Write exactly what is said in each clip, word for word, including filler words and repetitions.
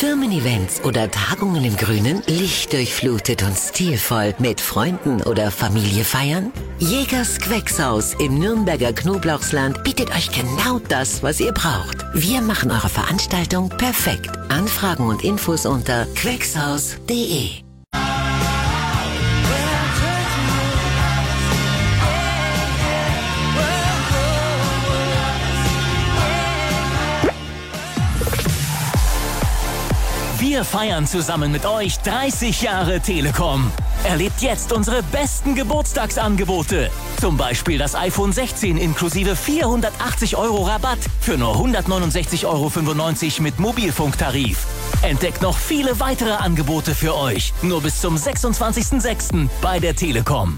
Firmen-Events oder Tagungen im Grünen? Lichtdurchflutet und stilvoll mit Freunden oder Familie feiern? Jägers Gewächshaus im Nürnberger Knoblauchsland bietet euch genau das, was ihr braucht. Wir machen eure Veranstaltung perfekt. Anfragen und Infos unter gewächshaus punkt de. Wir feiern zusammen mit euch dreißig Jahre Telekom. Erlebt jetzt unsere besten Geburtstagsangebote. Zum Beispiel das iPhone sechzehn inklusive vierhundertachtzig Euro Rabatt für nur hundertneunundsechzig Euro fünfundneunzig mit Mobilfunktarif. Entdeckt noch viele weitere Angebote für euch. Nur bis zum sechsundzwanzigsten sechsten bei der Telekom.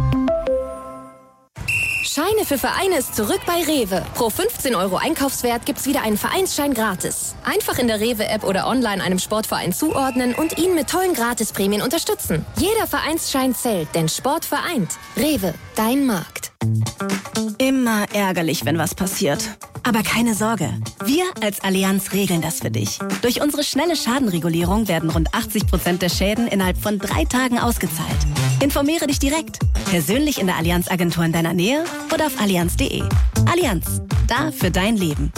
Scheine für Vereine ist zurück bei Rewe. Pro fünfzehn Euro Einkaufswert gibt's wieder einen Vereinsschein gratis. Einfach in der Rewe-App oder online einem Sportverein zuordnen und ihn mit tollen Gratisprämien unterstützen. Jeder Vereinsschein zählt, denn Sport vereint. Rewe, dein Markt. Immer ärgerlich, wenn was passiert. Aber keine Sorge, wir als Allianz regeln das für dich. Durch unsere schnelle Schadenregulierung werden rund achtzig Prozent der Schäden innerhalb von drei Tagen ausgezahlt. Informiere dich direkt, persönlich in der Allianz-Agentur in deiner Nähe oder auf allianz punkt de. Allianz, da für dein Leben.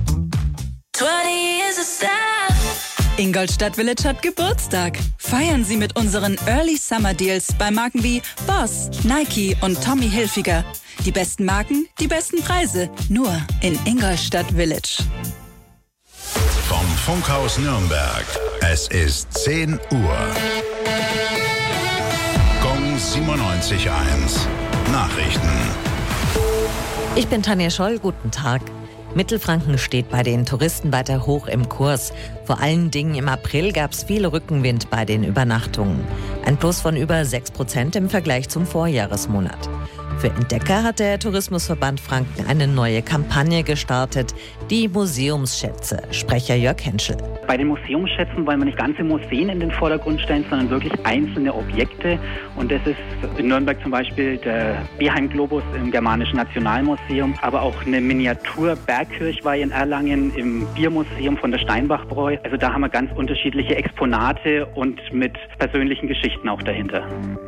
Ingolstadt Village hat Geburtstag. Feiern Sie mit unseren Early Summer Deals bei Marken wie Boss, Nike und Tommy Hilfiger. Die besten Marken, die besten Preise. Nur in Ingolstadt Village. Vom Funkhaus Nürnberg. Es ist zehn Uhr. Gong siebenundneunzig Komma eins. Nachrichten. Ich bin Tanja Scholl, guten Tag. Mittelfranken steht bei den Touristen weiter hoch im Kurs. Vor allen Dingen im April gab es viel Rückenwind bei den Übernachtungen. Ein Plus von über sechs Prozent im Vergleich zum Vorjahresmonat. Für Entdecker hat der Tourismusverband Franken eine neue Kampagne gestartet, die Museumsschätze. Sprecher Jörg Henschel. Bei den Museumsschätzen wollen wir nicht ganze Museen in den Vordergrund stellen, sondern wirklich einzelne Objekte. Und das ist in Nürnberg zum Beispiel der Beheim-Globus im Germanischen Nationalmuseum, aber auch eine Miniatur-Bergkirchweih in Erlangen im Biermuseum von der Steinbach-Bräu. Also da haben wir ganz unterschiedliche Exponate und mit persönlichen Geschichten auch dahinter.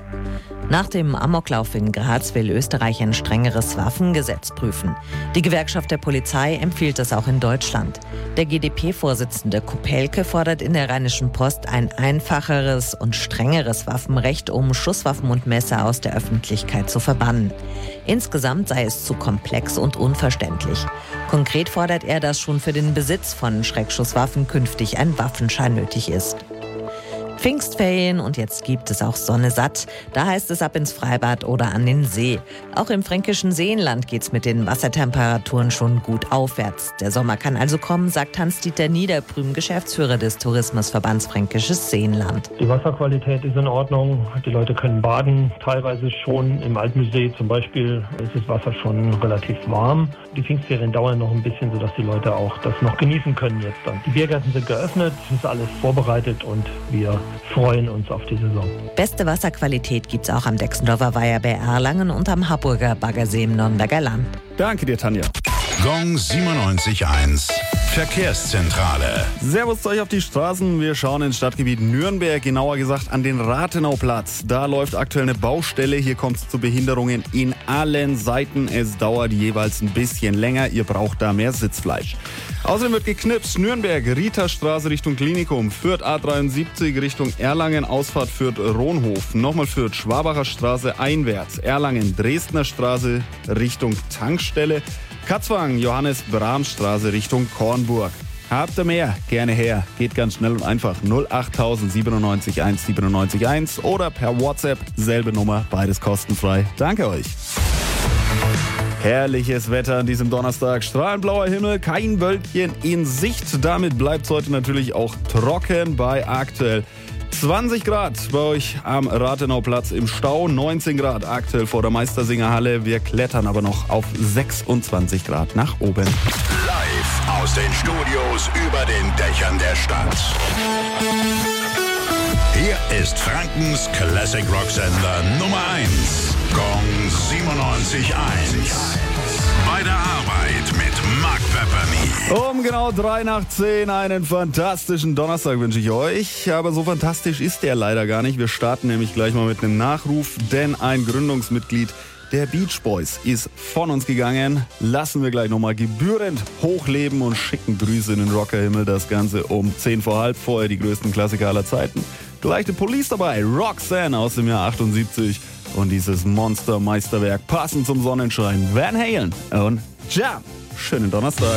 Nach dem Amoklauf in Graz will Österreich ein strengeres Waffengesetz prüfen. Die Gewerkschaft der Polizei empfiehlt es auch in Deutschland. Der G d P-Vorsitzende Kopelke fordert in der Rheinischen Post ein einfacheres und strengeres Waffenrecht, um Schusswaffen und Messer aus der Öffentlichkeit zu verbannen. Insgesamt sei es zu komplex und unverständlich. Konkret fordert er, dass schon für den Besitz von Schreckschusswaffen künftig ein Waffenschein nötig ist. Pfingstferien und jetzt gibt es auch Sonne satt. Da heißt es ab ins Freibad oder an den See. Auch im fränkischen Seenland geht's mit den Wassertemperaturen schon gut aufwärts. Der Sommer kann also kommen, sagt Hans-Dieter Niederprüm, Geschäftsführer des Tourismusverbands Fränkisches Seenland. Die Wasserqualität ist in Ordnung. Die Leute können baden, teilweise schon. Im Altmusee zum Beispiel ist das Wasser schon relativ warm. Die Pfingstferien dauern noch ein bisschen, sodass die Leute auch das noch genießen können jetzt dann. Die Biergärten sind geöffnet, es ist alles vorbereitet und wir freuen uns auf die Saison. Beste Wasserqualität gibt's auch am Dexendorfer Weiher bei Erlangen und am Harburger Baggersee im Nürnberger Land. Danke dir, Tanja. Gong siebenundneunzig Komma eins. Verkehrszentrale. Servus zu euch auf die Straßen. Wir schauen ins Stadtgebiet Nürnberg, genauer gesagt an den Rathenauplatz. Da läuft aktuell eine Baustelle. Hier kommt es zu Behinderungen in allen Seiten. Es dauert jeweils ein bisschen länger. Ihr braucht da mehr Sitzfleisch. Außerdem wird geknipst. Nürnberg, Rieterstraße Richtung Klinikum. Fürth A dreiundsiebzig Richtung Erlangen, Ausfahrt Fürth-Rohnhof. Nochmal Fürth, Schwabacher Straße einwärts. Erlangen, Dresdner Straße Richtung Tankstelle. Katzwang, Johannes-Brahms-Straße Richtung Kornburg. Habt ihr mehr? Gerne her. Geht ganz schnell und einfach. null acht null null sieben eins eins eins oder per WhatsApp. Selbe Nummer, beides kostenfrei. Danke euch. Herrliches Wetter an diesem Donnerstag. Strahlenblauer Himmel, kein Wölkchen in Sicht. Damit bleibt es heute natürlich auch trocken bei aktuell zwanzig Grad bei euch am Rathenauplatz im Stau, neunzehn Grad aktuell vor der Meistersingerhalle. Wir klettern aber noch auf sechsundzwanzig Grad nach oben. Live aus den Studios über den Dächern der Stadt. Hier ist Frankens Classic Rock Sender Nummer eins. Gong siebenundneunzig Komma eins. bei der Arbeit mit Mark Pepperny. Um genau drei nach zehn einen fantastischen Donnerstag wünsche ich euch. Aber so fantastisch ist der leider gar nicht. Wir starten nämlich gleich mal mit einem Nachruf, denn ein Gründungsmitglied der Beach Boys ist von uns gegangen. Lassen wir gleich nochmal gebührend hochleben und schicken Grüße in den Rockerhimmel. Das Ganze um zehn vor halb, vorher die größten Klassiker aller Zeiten. Gleich die Police dabei, Roxanne aus dem Jahr achtundsiebzig. Und dieses Monster-Meisterwerk passend zum Sonnenschein, Van Halen und Jam. Schönen Donnerstag.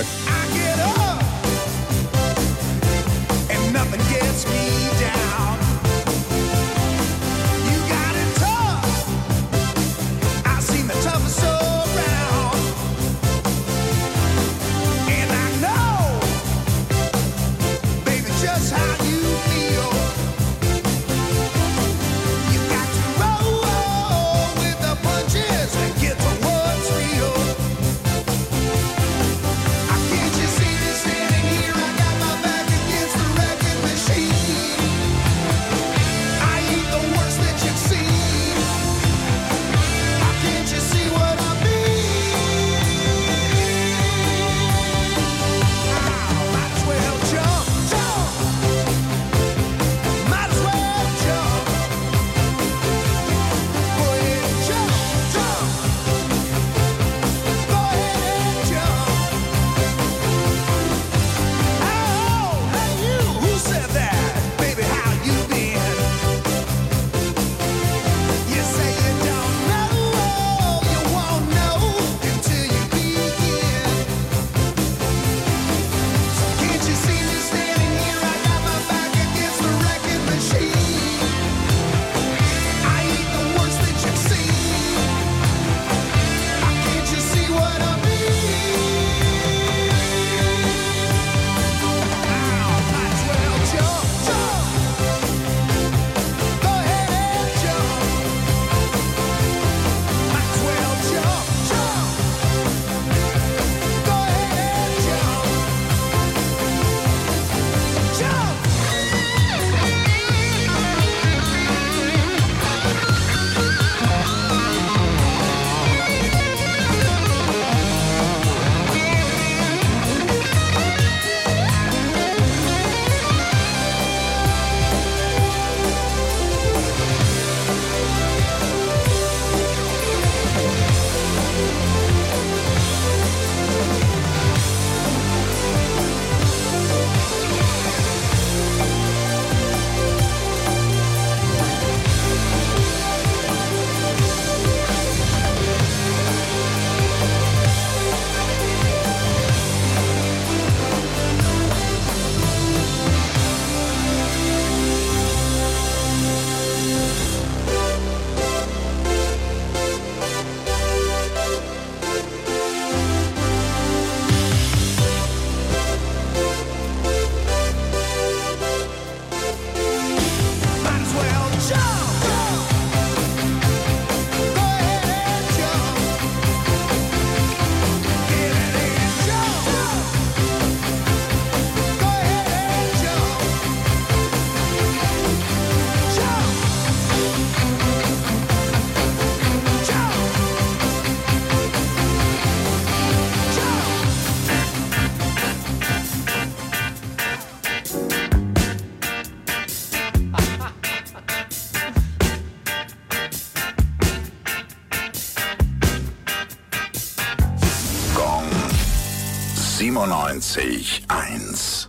siebenundneunzig eins.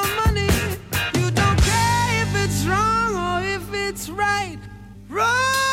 Right.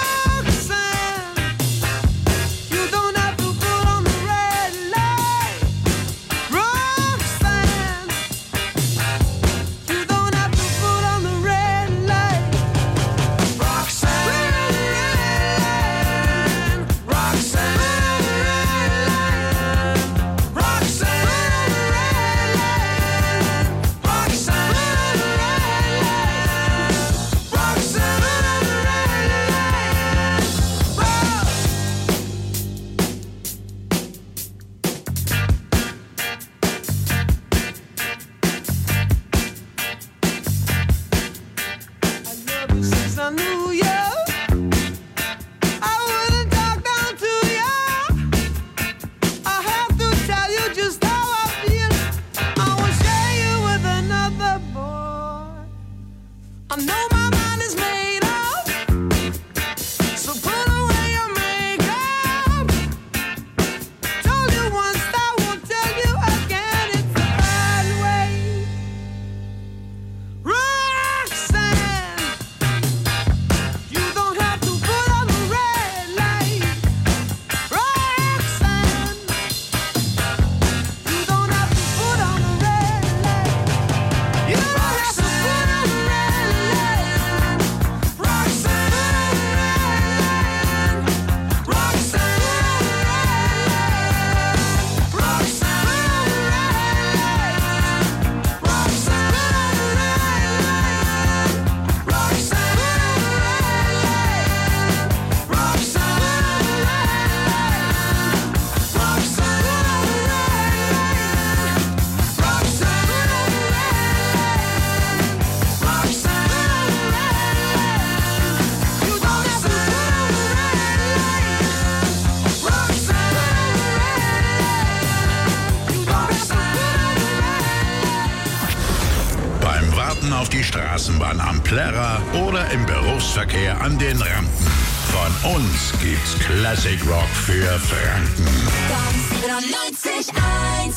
Straßenbahn am Plärrer oder im Berufsverkehr an den Rampen. Von uns gibt's Classic Rock für Franken. siebenundneunzig eins.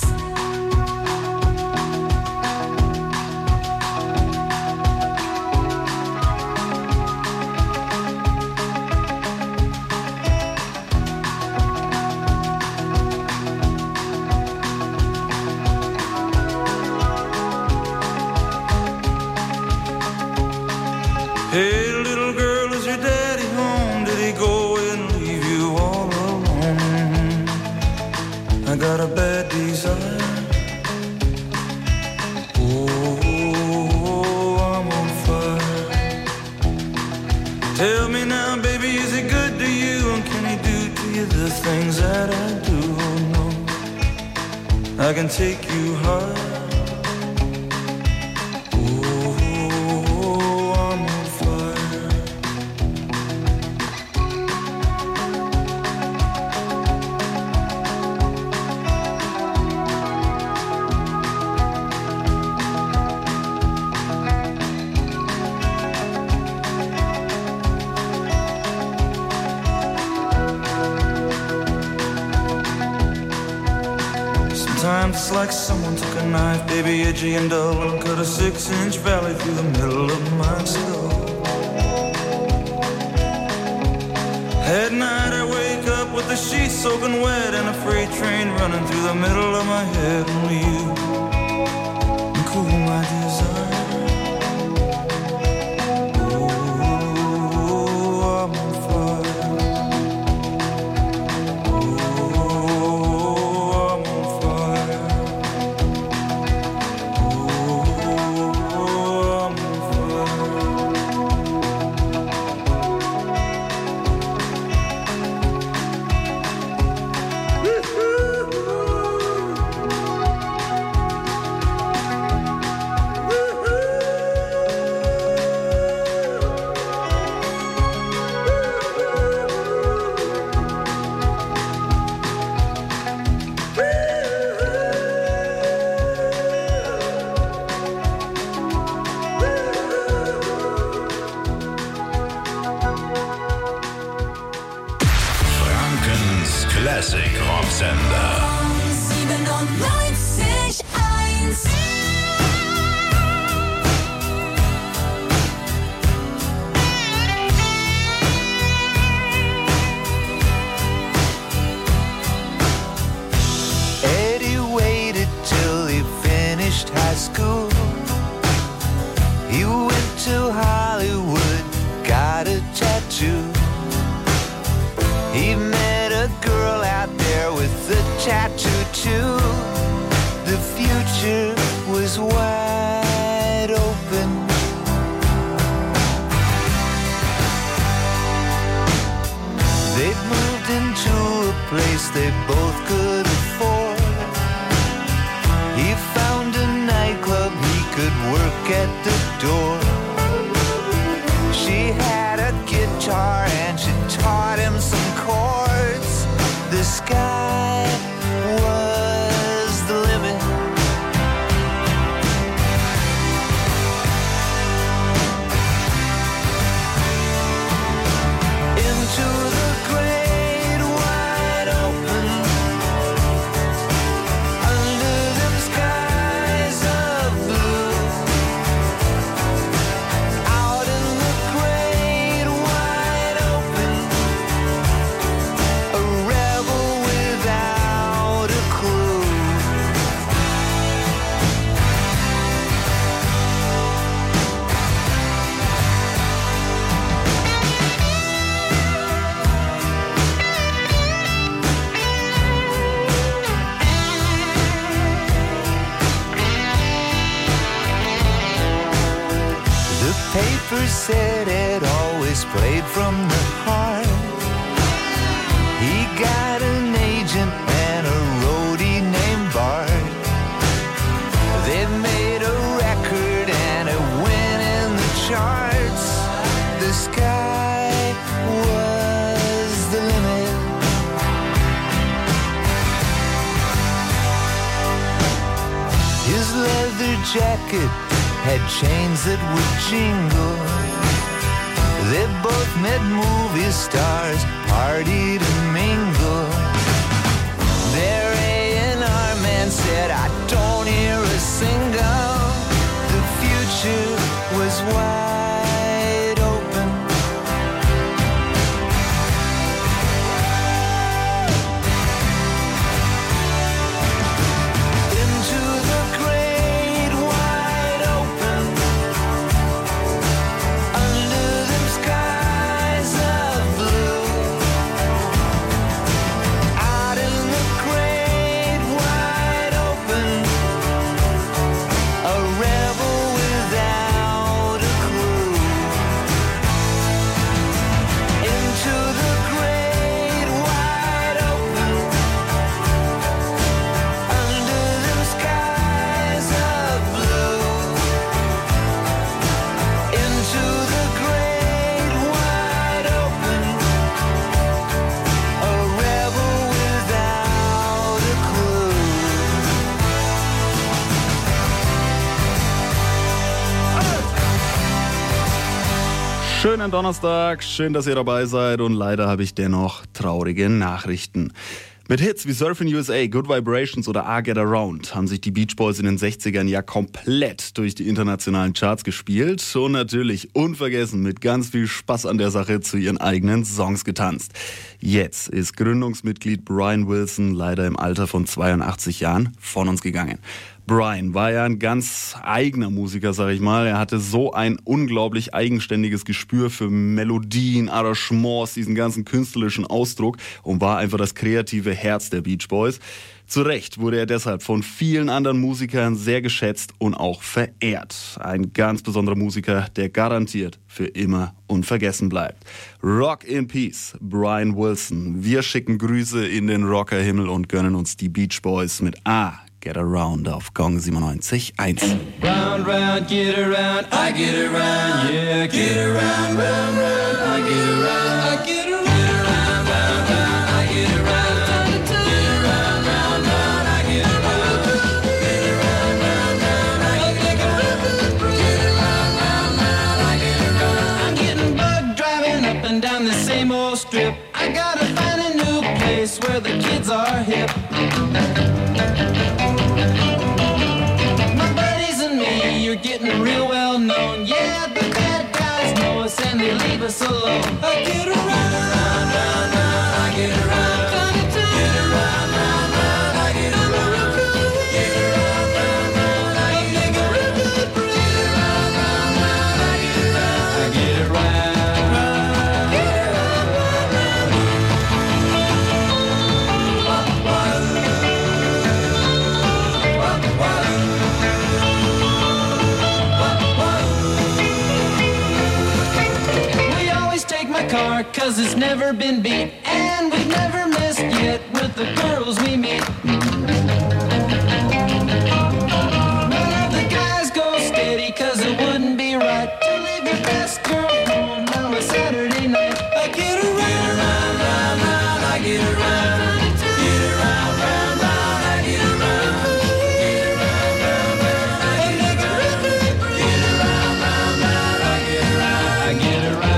Hey, little girl, is your daddy home? Did he go and leave you all alone? I got a bad desire. Oh, I'm on fire. Tell me now, baby, is he good to you? And can he do to you the things that I do? Oh, no, I can take you high. Sometimes it's like someone took a knife, baby, edgy and dull, and cut a six-inch valley through the middle of my skull. At night I wake up with the sheets soaking wet and a freight train running through the middle of my head. Only you can cool my desire. Oh, I'm on fire. Classic Rocksender. siebenundneunzig eins. Eddie waited till he finished high school. He went to Hollywood, got a tattoo. He met a girl out there with a tattoo too. The future was wide open. They moved into a place they both could afford. He found a nightclub he could work at the door. She had a guitar and she taught him some chords. The sky was the limit. Into the great wide open, under them skies of blue. Out in the great wide open, a rebel without a clue. The paper said it always played from the heart. He got an agent and a roadie named Bart. They made a record and it went in the charts. The sky was the limit. His leather jacket had chains that would jingle. They both met movie stars, partied and mingled. Their A and R man said, I don't hear a single. The future was wide open. Into the great wide open, under them skies of blue. Out in the great wide open, a rebel without a clue. Into the great wide open, under them skies of blue. Into the great wide open, a rebel without a clue. Schönen Donnerstag, schön, dass ihr dabei seid und leider habe ich dennoch traurige Nachrichten. Mit Hits wie Surfin' U S A, Good Vibrations oder I Get Around haben sich die Beach Boys in den sechzigern ja komplett durch die internationalen Charts gespielt und natürlich unvergessen mit ganz viel Spaß an der Sache zu ihren eigenen Songs getanzt. Jetzt ist Gründungsmitglied Brian Wilson leider im Alter von zweiundachtzig Jahren von uns gegangen. Brian war ja ein ganz eigener Musiker, sag ich mal. Er hatte so ein unglaublich eigenständiges Gespür für Melodien, Arrangements, diesen ganzen künstlerischen Ausdruck und war einfach das kreative Herz der Beach Boys. Zu Recht wurde er deshalb von vielen anderen Musikern sehr geschätzt und auch verehrt. Ein ganz besonderer Musiker, der garantiert für immer unvergessen bleibt. Rock in Peace, Brian Wilson. Wir schicken Grüße in den Rockerhimmel und gönnen uns die Beach Boys mit A. Get Around auf Gong siebenundneunzig Komma eins. Round, round, get around, I get around, yeah, get around, round, round, I get around, I get around, round, round, round, I get around, get around, round, round, I get around, get around, round, round, I get around, get around, round, round, I get around. I'm getting bugged driving up and down the same old strip. I gotta find a new place where the kids are hip. You're getting real well known. Yeah, the bad guys know us and they leave us alone. I get around, round, round, round, I get around. Get around, round, round, I get around. Get around, round, round, I get around. Get around, round, round, I get around. I get around. Get around, round, round. Wah, wah, wah. Car, cause it's never been beat, and we've never missed yet with the girls we meet. None of the guys go steady, cause it wouldn't be right to leave your best girl home on a Saturday night. I get around, round, round, round, I get around. Get around, round, round, I get around. Get around, round, round, I get around. Get around, round, round, I get around. I get around.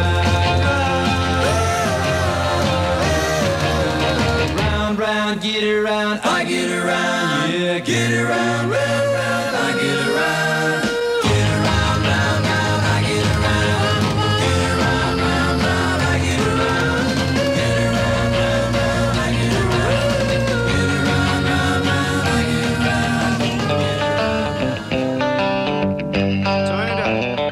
Get around, I get around, yeah, get around, round, round, I get around. Get around, round, round, I get around. Get around, round, round, I get around. Get around, round, round, I get around. Get around, round, round, I get around. Turn it up.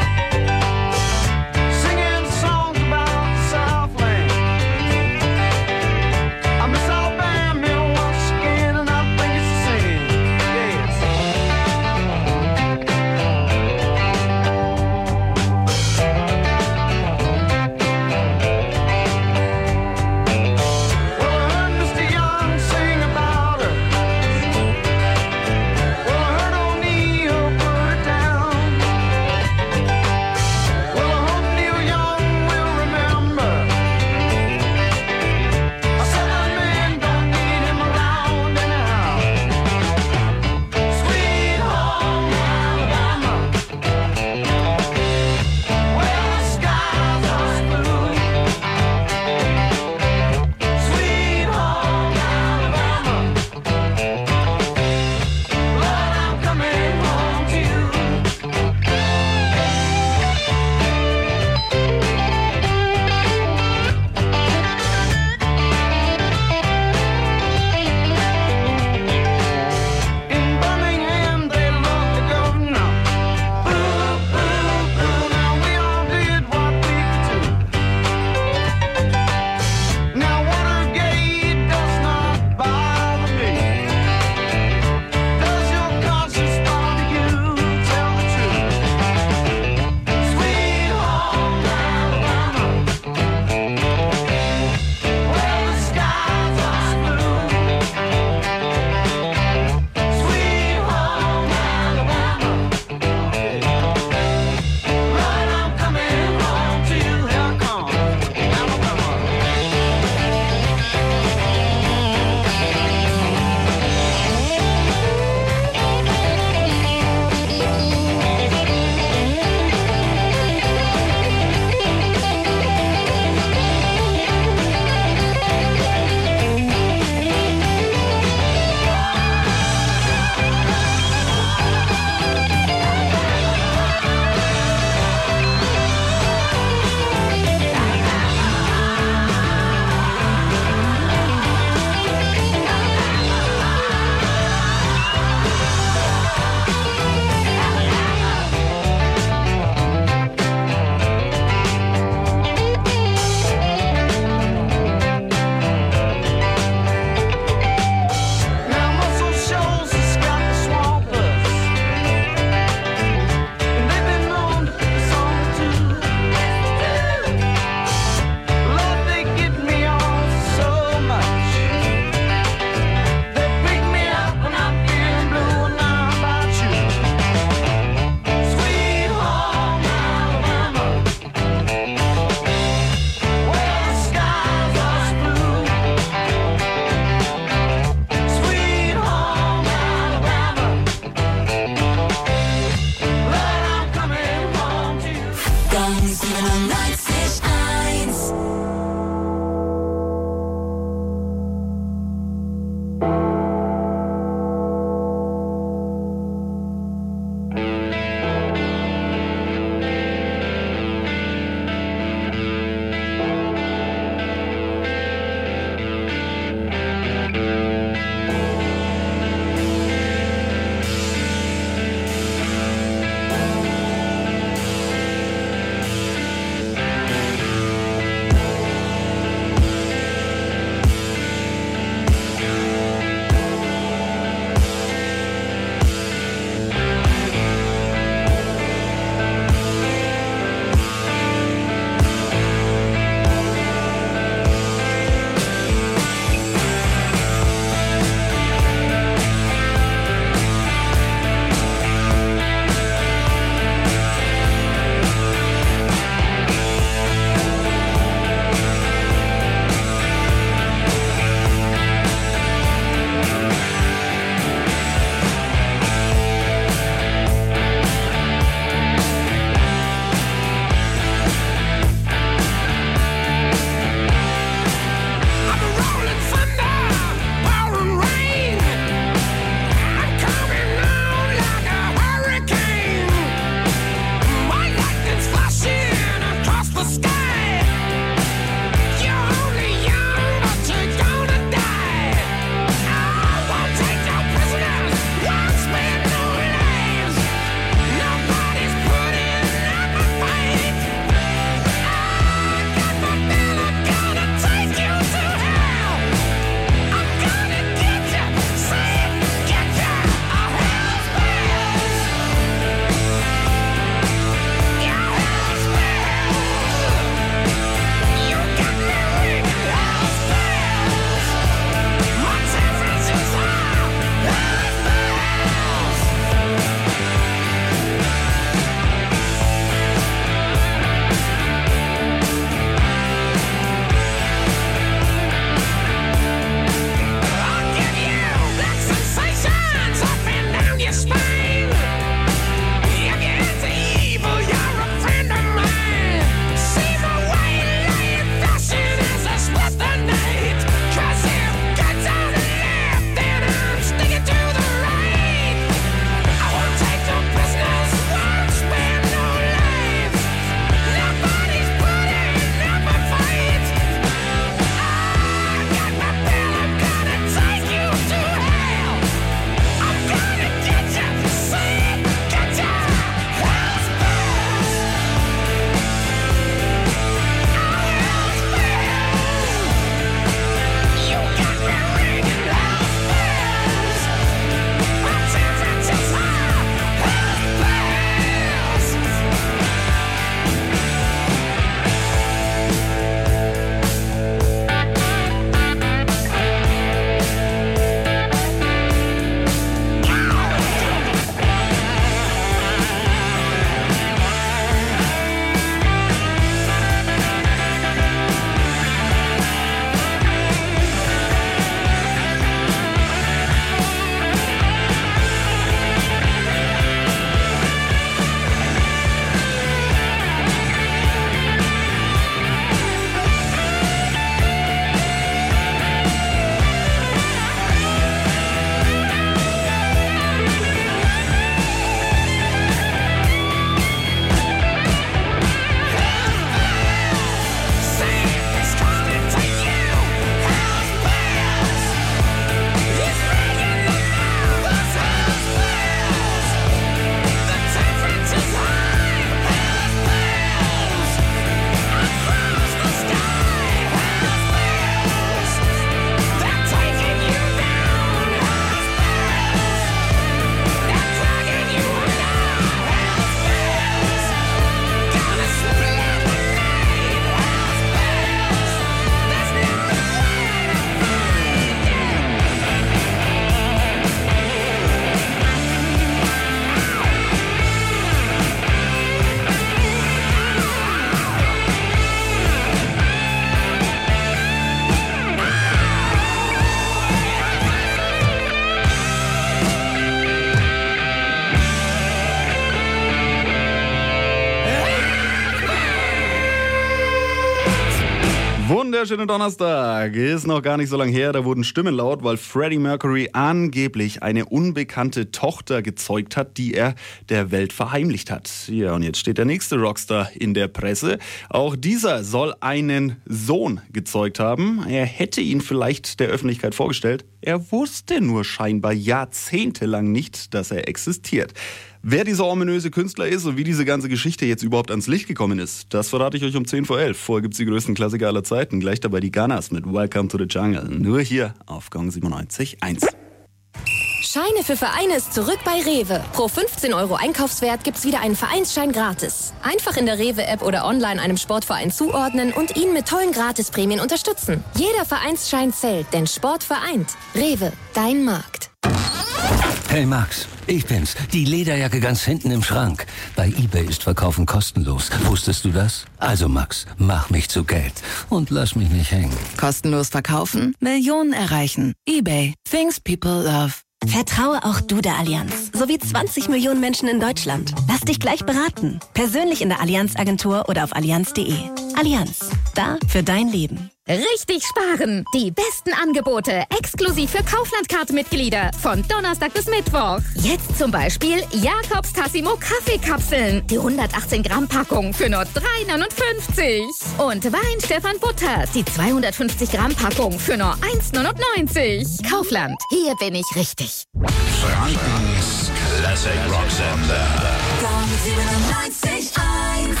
sehr schönen Donnerstag. Ist noch gar nicht so lange her, da wurden Stimmen laut, weil Freddie Mercury angeblich eine unbekannte Tochter gezeugt hat, die er der Welt verheimlicht hat. Ja, und jetzt steht der nächste Rockstar in der Presse. Auch dieser soll einen Sohn gezeugt haben. Er hätte ihn vielleicht der Öffentlichkeit vorgestellt. Er wusste nur scheinbar jahrzehntelang nicht, dass er existiert. Wer dieser ominöse Künstler ist und wie diese ganze Geschichte jetzt überhaupt ans Licht gekommen ist, das verrate ich euch um zehn vor elf. Vorher gibt's die größten Klassiker aller Zeiten. Gleich dabei die Gunners mit Welcome to the Jungle. Nur hier auf Gong siebenundneunzig Komma eins. Scheine für Vereine ist zurück bei Rewe. Pro fünfzehn Euro Einkaufswert gibt's wieder einen Vereinsschein gratis. Einfach in der Rewe-App oder online einem Sportverein zuordnen und ihn mit tollen Gratisprämien unterstützen. Jeder Vereinsschein zählt, denn Sport vereint. Rewe, dein Markt. Hey Max, ich bin's, die Lederjacke ganz hinten im Schrank. Bei eBay ist Verkaufen kostenlos. Wusstest du das? Also Max, mach mich zu Geld und lass mich nicht hängen. Kostenlos verkaufen, Millionen erreichen. eBay, things people love. Vertraue auch du der Allianz, sowie zwanzig Millionen Menschen in Deutschland. Lass dich gleich beraten. Persönlich in der Allianz-Agentur oder auf allianz punkt de. Allianz, da für dein Leben. Richtig sparen! Die besten Angebote exklusiv für Kaufland-Card-Mitglieder von Donnerstag bis Mittwoch. Jetzt zum Beispiel Jakobs Tassimo Kaffeekapseln. Die hundertachtzehn Gramm Packung für nur drei neunundfünfzig. Und Wein Stefan Butter. Die zweihundertfünfzig Gramm Packung für nur eins neunundneunzig. Kaufland, hier bin ich richtig. Frankens Classic Rock Sender. Gong siebenundneunzig Komma eins.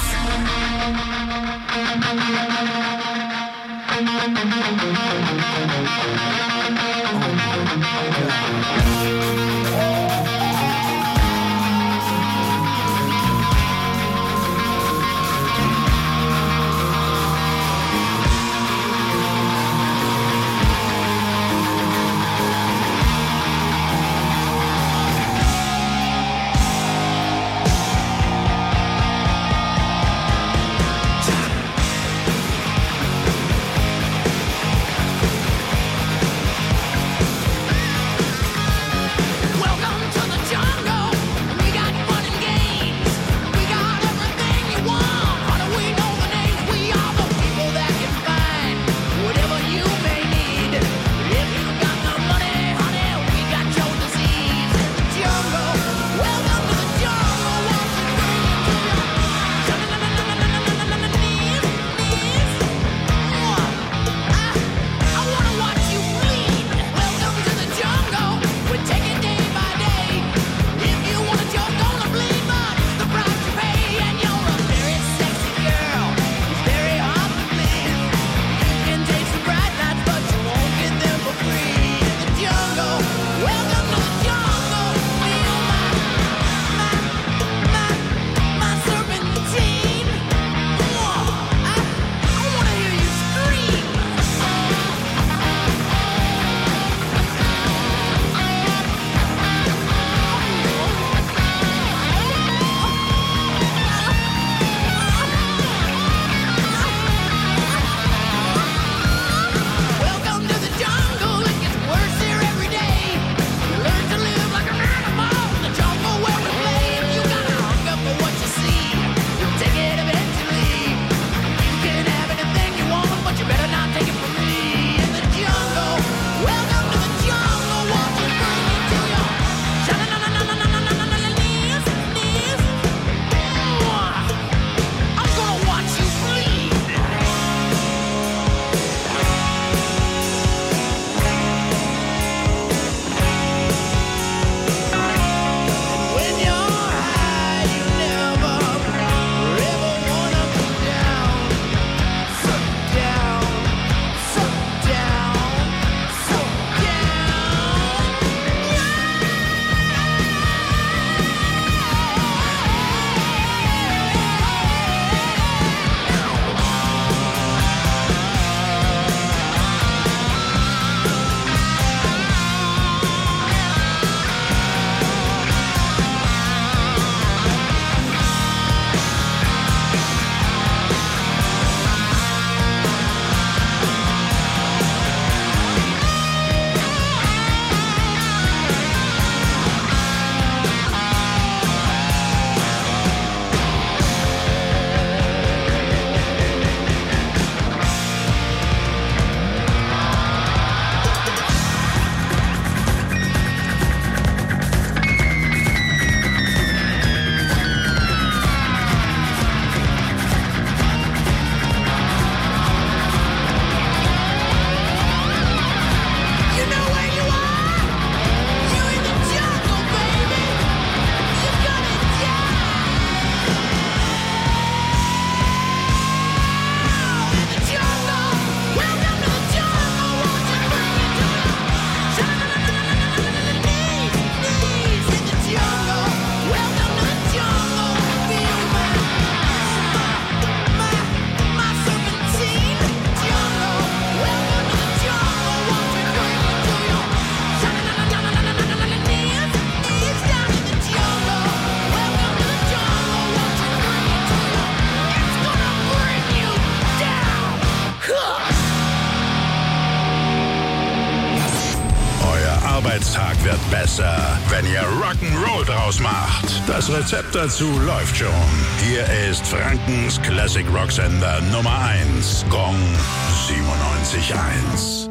besser, wenn ihr Rock'n'Roll draus macht. Das Rezept dazu läuft schon. Hier ist Frankens Classic Rock Sender Nummer eins. Gong siebenundneunzig Komma eins.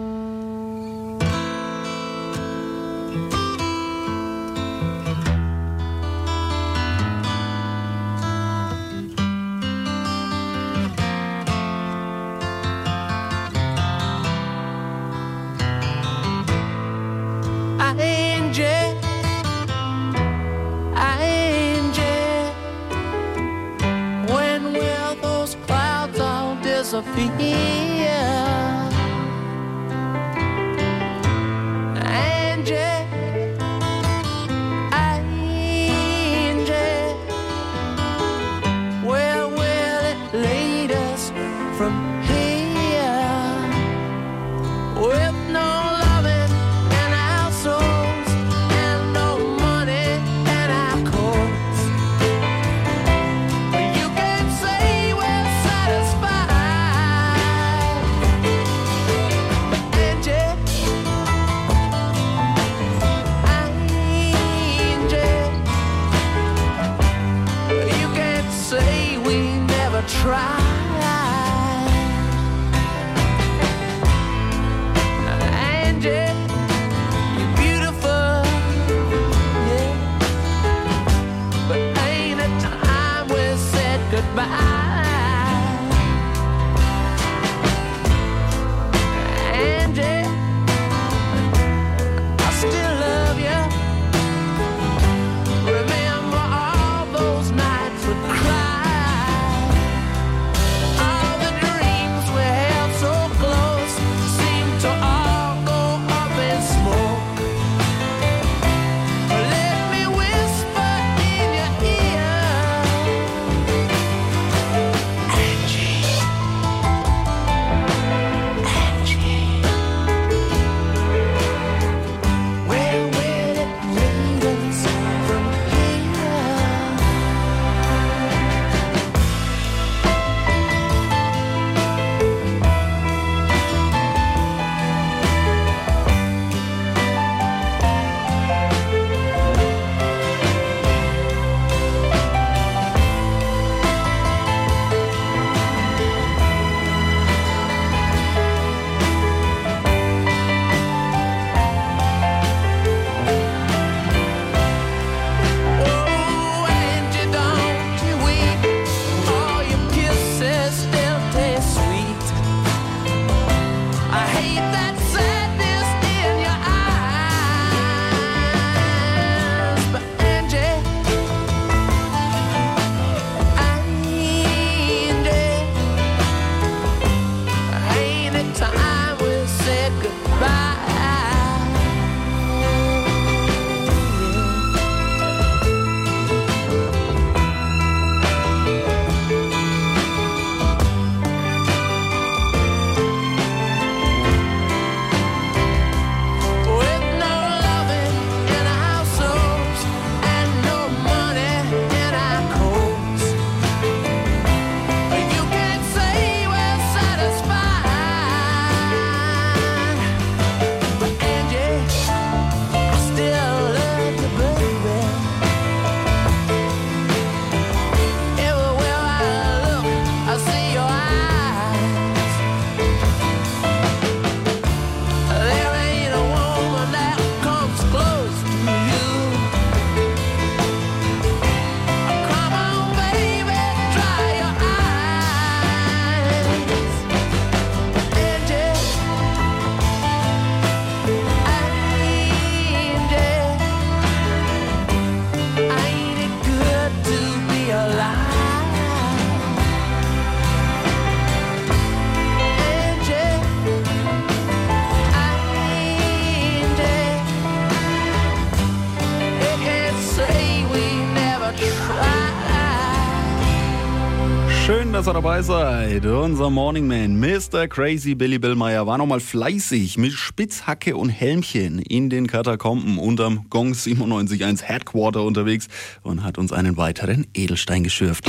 Schön, dass ihr dabei seid. Unser Morning Man, Mister Crazy Billy Billmeyer, war nochmal fleißig mit Spitzhacke und Helmchen in den Katakomben unterm Gong siebenundneunzig Komma eins Headquarter unterwegs und hat uns einen weiteren Edelstein geschürft.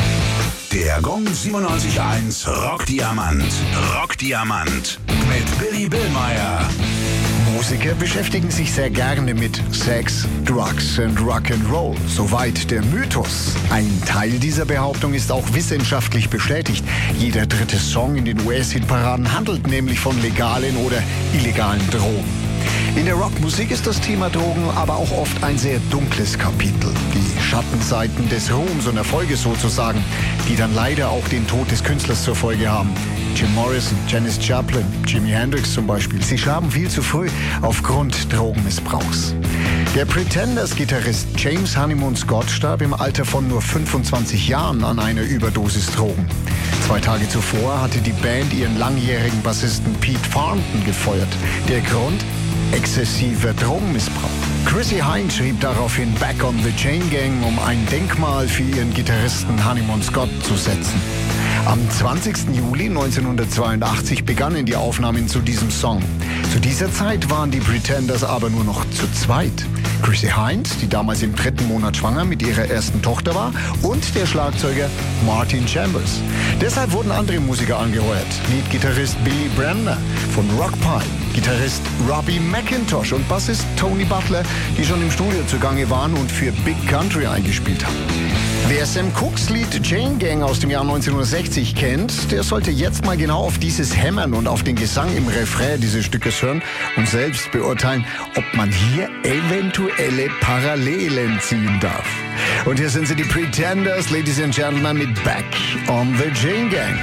Der Gong siebenundneunzig Komma eins Rockdiamant. Rockdiamant mit Billy Billmeyer. Musiker beschäftigen sich sehr gerne mit Sex, Drugs und Rock'n'Roll. Soweit der Mythos. Ein Teil dieser Behauptung ist auch wissenschaftlich bestätigt. Jeder dritte Song in den U S-Hitparaden handelt nämlich von legalen oder illegalen Drogen. In der Rockmusik ist das Thema Drogen aber auch oft ein sehr dunkles Kapitel. Die Schattenseiten des Ruhms und Erfolges sozusagen, die dann leider auch den Tod des Künstlers zur Folge haben. Jim Morrison, Janis Joplin, Jimi Hendrix zum Beispiel. Sie starben viel zu früh aufgrund Drogenmissbrauchs. Der Pretenders-Gitarrist James Honeymoon Scott starb im Alter von nur fünfundzwanzig Jahren an einer Überdosis Drogen. Zwei Tage zuvor hatte die Band ihren langjährigen Bassisten Pete Farnton gefeuert. Der Grund? Exzessiver Drogenmissbrauch. Chrissy Hynde schrieb daraufhin Back on the Chain Gang, um ein Denkmal für ihren Gitarristen Honeymoon Scott zu setzen. Am zwanzigsten Juli neunzehnhundertzweiundachtzig begannen die Aufnahmen zu diesem Song. Zu dieser Zeit waren die Pretenders aber nur noch zu zweit. Chrissy Hynde, die damals im dritten Monat schwanger mit ihrer ersten Tochter war, und der Schlagzeuger Martin Chambers. Deshalb wurden andere Musiker angeheuert. Leadgitarrist Billy Bremner von Rockpile, Gitarrist Robbie McIntosh und Bassist Tony Butler, die schon im Studio zugange waren und für Big Country eingespielt haben. Wer Sam Cooks Lied Chain Gang aus dem Jahr neunzehnhundertsechzig kennt, der sollte jetzt mal genau auf dieses Hämmern und auf den Gesang im Refrain dieses Stückes hören und selbst beurteilen, ob man hier eventuelle Parallelen ziehen darf. Und hier sind sie, die Pretenders, Ladies and Gentlemen, mit Back on the Chain Gang.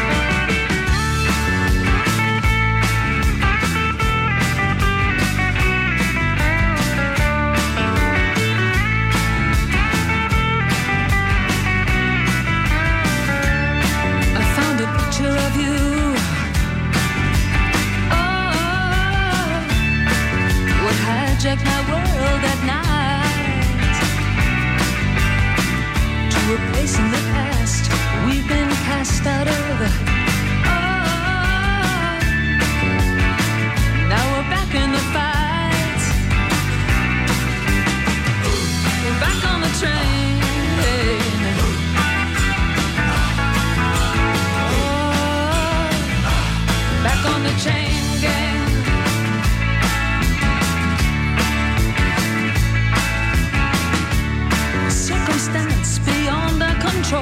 My world at night, to a place in the past we've been cast out of. Oh, now we're back in the fight. We're back on the train. Oh, back on the chain gang. Circumstance beyond our control.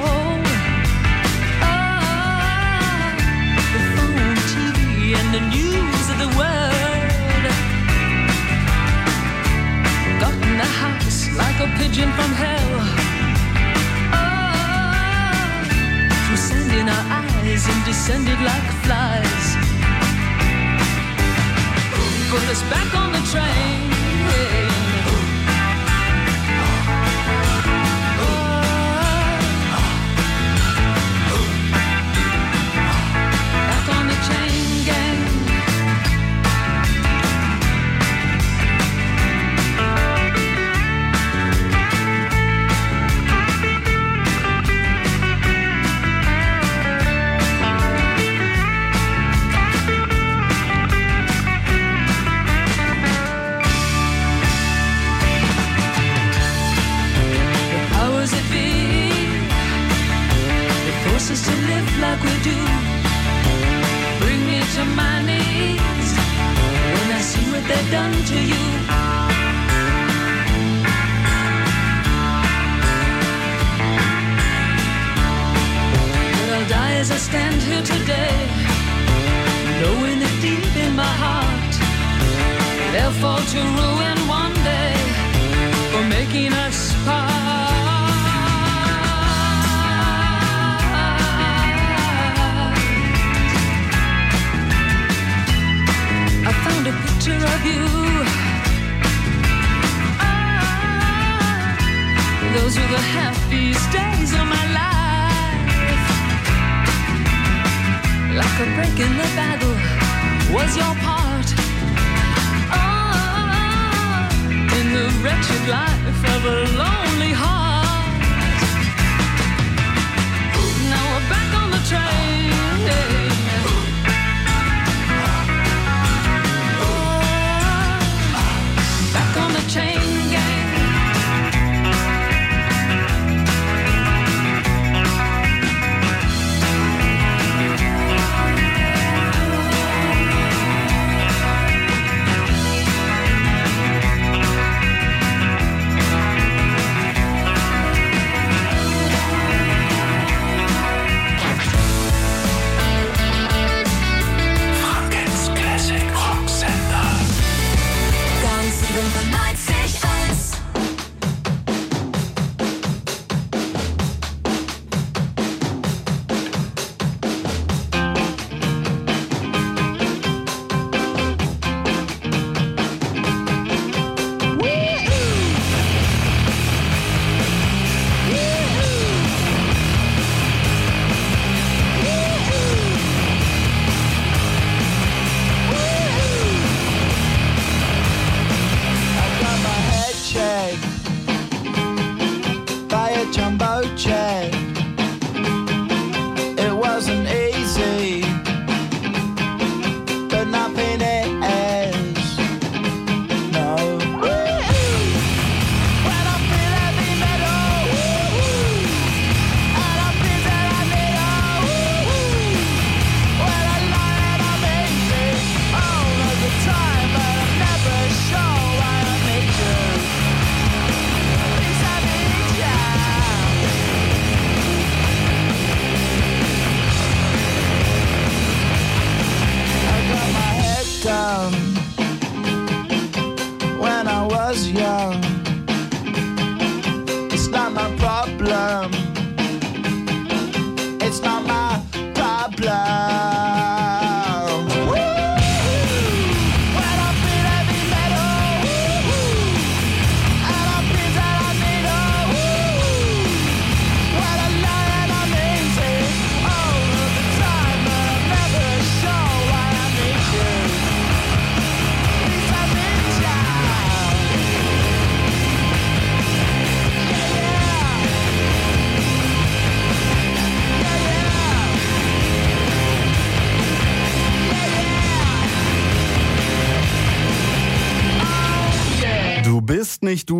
Oh, the phone, T V, and the news of the world got in the house like a pigeon from hell. Oh, through sand in our eyes and descended like flies. Put us back on the train. To live like we do, bring me to my knees when I see what they've done to you. But I'll die as I stand here today, knowing that deep in my heart they'll fall to ruin one day for making us part. A picture of you. Ah, those were the happiest days of my life. Like a break in the battle was your part. Ah, in the wretched life of a lonely heart. Now we're back on the train. On the chain gang.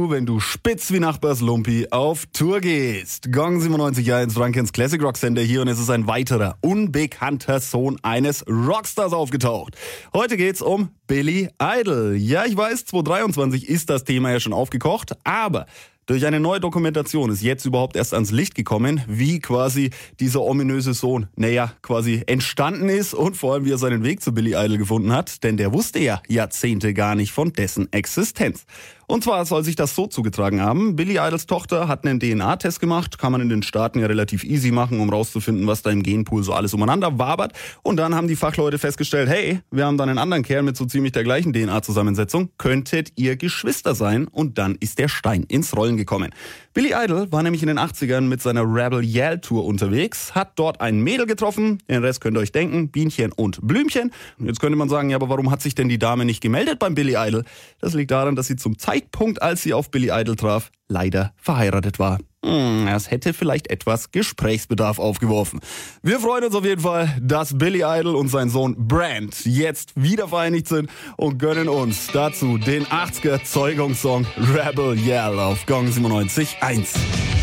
du, wenn du spitz wie Nachbars Lumpi auf Tour gehst? Gong siebenundneunzig Komma eins, Frankens Classic Rock Sender hier und es ist ein weiterer unbekannter Sohn eines Rockstars aufgetaucht. Heute geht's um Billy Idol. Ja, ich weiß, zweitausenddreiundzwanzig ist das Thema ja schon aufgekocht, aber durch eine neue Dokumentation ist jetzt überhaupt erst ans Licht gekommen, wie quasi dieser ominöse Sohn, naja, quasi entstanden ist und vor allem, wie er seinen Weg zu Billy Idol gefunden hat, denn der wusste ja Jahrzehnte gar nicht von dessen Existenz. Und zwar soll sich das so zugetragen haben, Billy Idols Tochter hat einen D N A-Test gemacht, kann man in den Staaten ja relativ easy machen, um rauszufinden, was da im Genpool so alles umeinander wabert. Und dann haben die Fachleute festgestellt, hey, wir haben da einen anderen Kerl mit so ziemlich der gleichen D N A-Zusammensetzung, könntet ihr Geschwister sein? Und dann ist der Stein ins Rollen gekommen. Billy Idol war nämlich in den achtzigern mit seiner Rebel Yell Tour unterwegs, hat dort ein Mädel getroffen, den Rest könnt ihr euch denken, Bienchen und Blümchen. Und jetzt könnte man sagen, ja, aber warum hat sich denn die Dame nicht gemeldet beim Billy Idol? Das liegt daran, dass sie zum Zeitpunkt, als sie auf Billy Idol traf, leider verheiratet war. Hm, das hätte vielleicht etwas Gesprächsbedarf aufgeworfen. Wir freuen uns auf jeden Fall, dass Billy Idol und sein Sohn Brand jetzt wieder vereinigt sind und gönnen uns dazu den achtziger Zeugungssong Rebel Yell auf Gong siebenundneunzig Komma eins.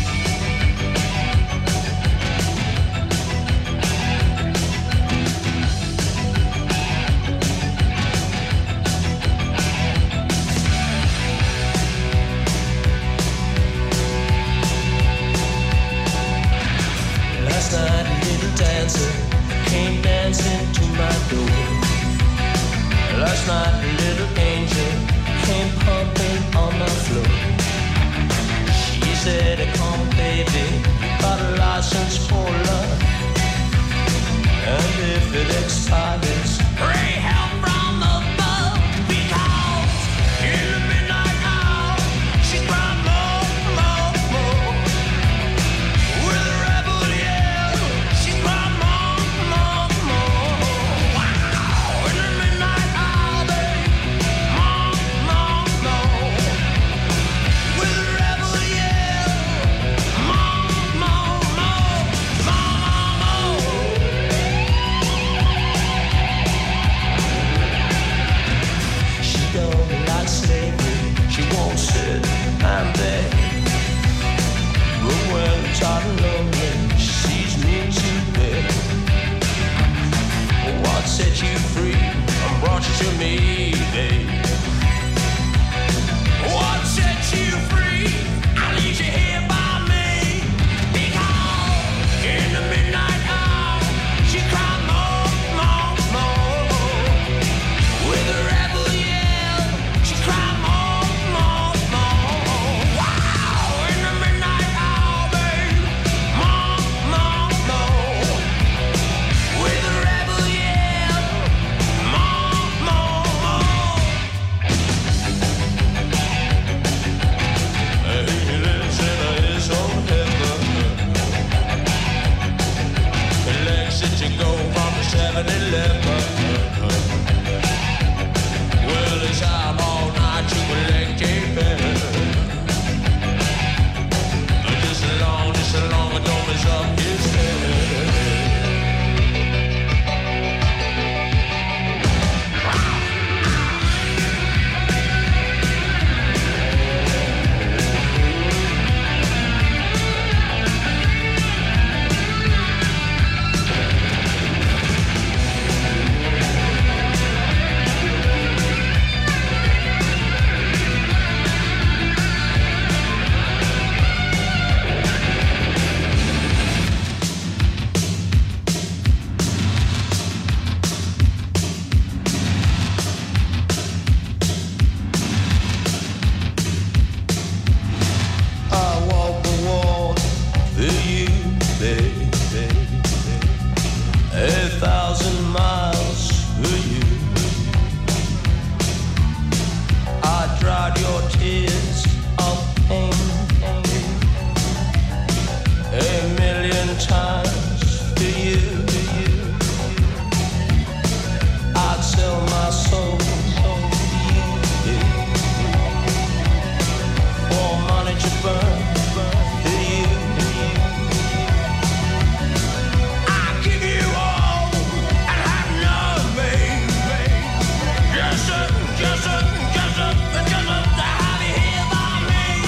Last night a little dancer came dancing to my door. Last night a little angel came pumping on the floor. She said, come baby, you got a license for love. And if it expires, pray help from above. Because in the midnight hour, she's crying more, more, more. With a rebel yell, she's crying more, more, more. Wow, in the midnight hour, babe, more, more, more. With a rebel yell, more, more, more, more, more. She don't like slavery, she won't sit and beg. But when I'm tired and lonely, she sees me to bed. What set you free and brought you to me, babe? What set you free? I leave you here by me. Because in the midnight hour, she cried more, more, more. With a rebel yell, she cried more, more, more. Wow, in the midnight hour, babe, more, more, more. With a rebel yell, more, more, more. He lives in his own heaven. He likes it to go from the seven eleven. Well, it's out all night to collect a pen. Just along, just along, and don't mess up his head. I walk the wall for you, baby. A thousand miles for you. I dried your tears of pain a million times for you. I'd sell my soul for you. For money to burn for you. I give you all and have none, babe. Just a, just a, just a, just a to have you here by me.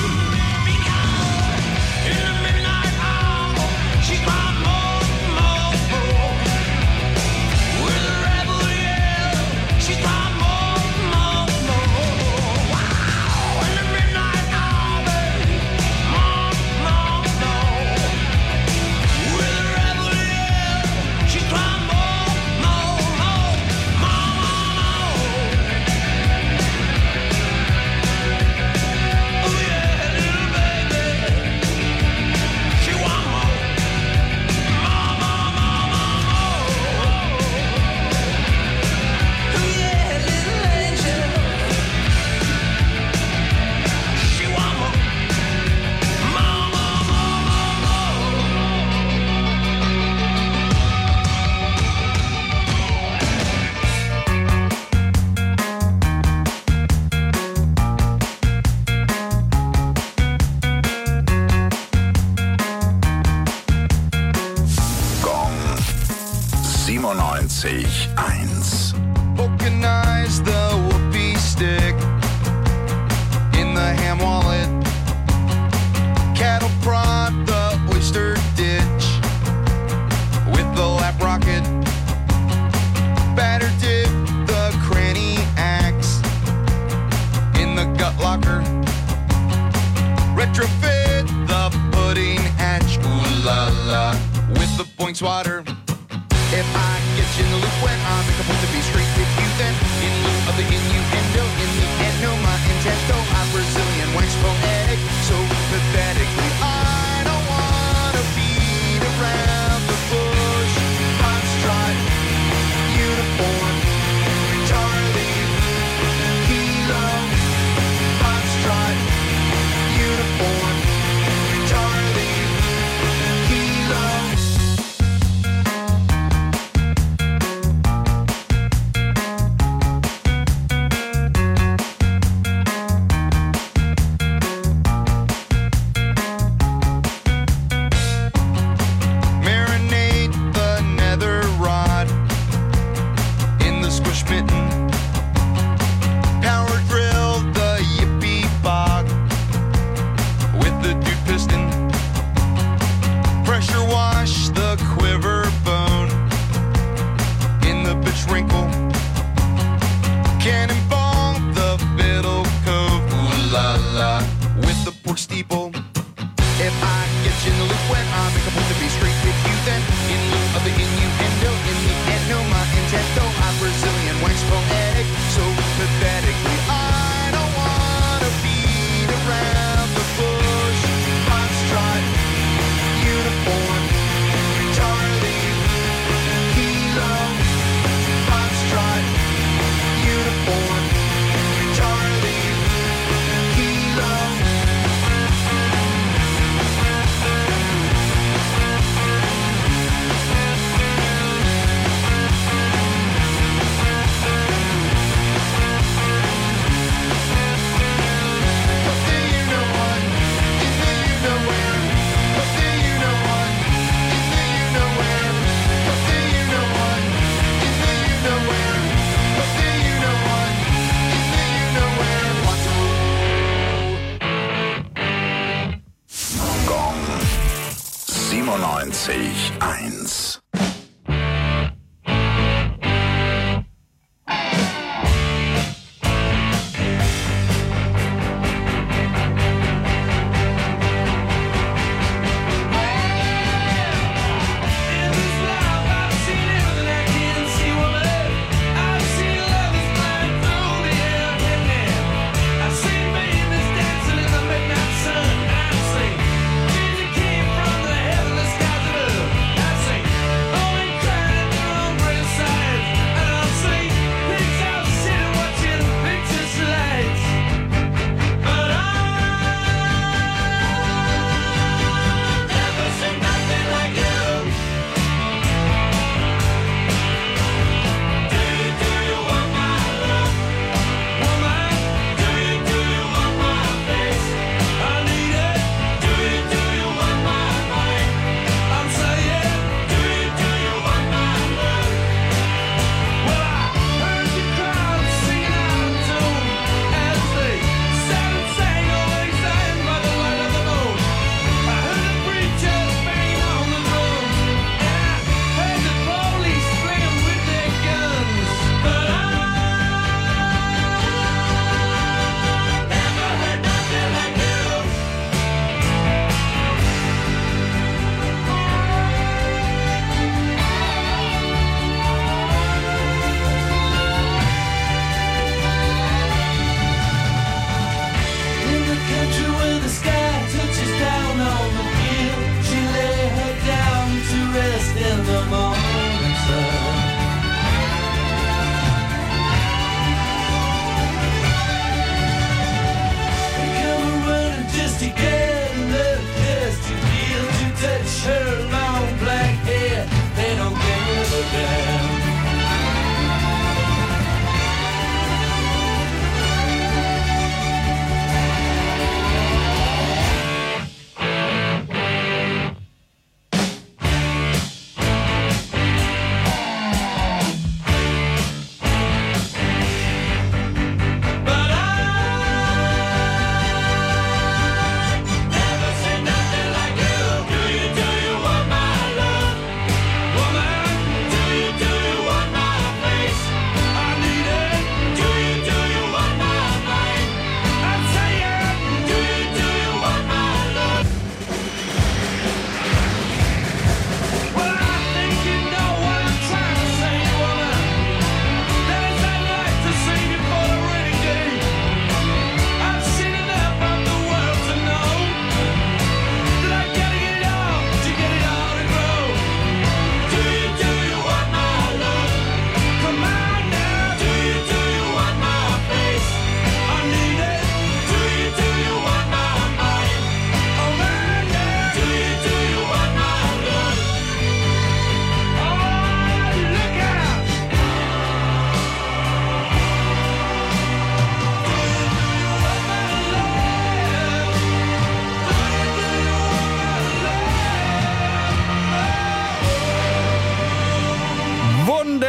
siebenundneunzig eins. Vulcanize the whoopee stick in the ham wallet. Cattle prod the oyster ditch with the lap rocket. Batter dip the cranny axe in the gut locker. Retrofit the pudding hatch, ooh la la, with the point swatter. If I get you in the loop when I make a point to be straight with you, then in lieu of the innuendo, in the end, no, my intento, I'm Brazilian wax poetic, so pathetically. I don't wanna beat around the bush. Foxtrot, uniform, Charlie, Kilo. Foxtrot, uniform, Charlie, Kilo. Marinate the nether rod in the squish mitten. Power drill the yippee bog with the dude piston. Pressure wash the quiver bone in the bitch wrinkle. Cannonball the fiddle cove, ooh la la, with the pork steeple. If I get you in the loop when I make a point to be straight with you, then in lieu of the innuendo, in the end, no, my intento, I'm Brazilian wax poetic, so pathetically. I don't wanna beat around the bush. Foxtrot, uniform, Charlie, Kilo. Foxtrot, uniform, Charlie, Kilo. siebenundneunzig eins. Oh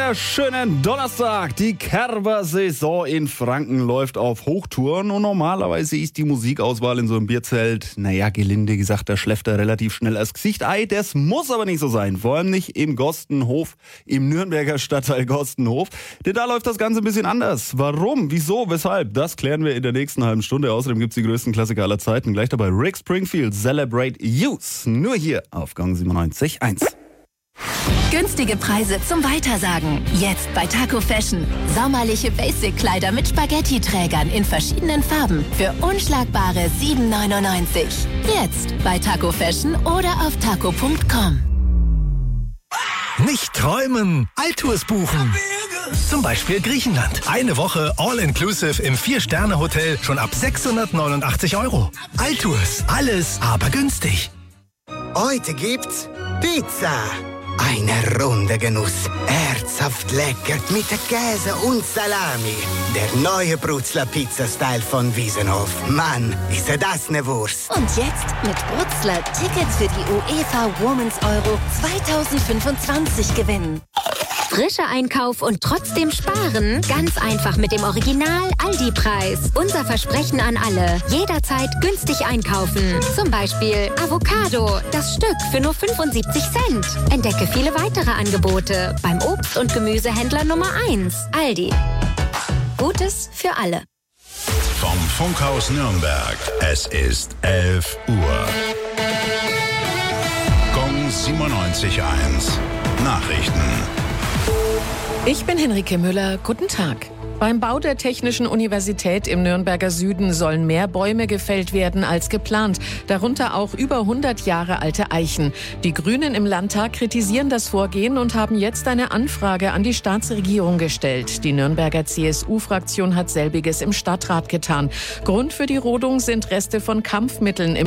wunderschönen Donnerstag. Die Kerber-Saison in Franken läuft auf Hochtouren und normalerweise ist die Musikauswahl in so einem Bierzelt, naja, gelinde gesagt, da schläft er relativ schnell als Gesicht. Ei, das muss aber nicht so sein. Vor allem nicht im Gostenhof, im Nürnberger Stadtteil Gostenhof. Denn da läuft das Ganze ein bisschen anders. Warum, wieso, weshalb, das klären wir in der nächsten halben Stunde. Außerdem gibt's die größten Klassiker aller Zeiten. Gleich dabei Rick Springfield, Celebrate Youth. Nur hier auf Gang siebenundneunzig Komma eins. Günstige Preise zum Weitersagen. Jetzt bei Taco Fashion. Sommerliche Basic-Kleider mit Spaghetti-Trägern in verschiedenen Farben für unschlagbare sieben neunundneunzig. Jetzt bei Taco Fashion oder auf taco punkt com. Nicht träumen, Altours buchen. Zum Beispiel Griechenland. Eine Woche All-Inclusive im Vier-Sterne-Hotel schon ab sechshundertneunundachtzig Euro. Altours, alles aber günstig. Heute gibt's Pizza. Eine runde Genuss. Herzhaft lecker mit Käse und Salami. Der neue Brutzler Pizza-Style von Wiesenhof. Mann, ist das ne Wurst. Und jetzt mit Brutzler Tickets für die UEFA Women's Euro zweitausendfünfundzwanzig gewinnen. Frischer Einkauf und trotzdem sparen? Ganz einfach mit dem Original Aldi-Preis. Unser Versprechen an alle. Jederzeit günstig einkaufen. Zum Beispiel Avocado, das Stück für nur fünfundsiebzig Cent. Entdecke viele weitere Angebote beim Obst- und Gemüsehändler Nummer eins. Aldi. Gutes für alle. Vom Funkhaus Nürnberg. Es ist elf Uhr. Gong siebenundneunzig Komma eins. Nachrichten. Ich bin Henrike Müller. Guten Tag. Beim Bau der Technischen Universität im Nürnberger Süden sollen mehr Bäume gefällt werden als geplant, darunter auch über hundert Jahre alte Eichen. Die Grünen im Landtag kritisieren das Vorgehen und haben jetzt eine Anfrage an die Staatsregierung gestellt. Die Nürnberger C S U-Fraktion hat selbiges im Stadtrat getan. Grund für die Rodung sind Reste von Kampfmitteln im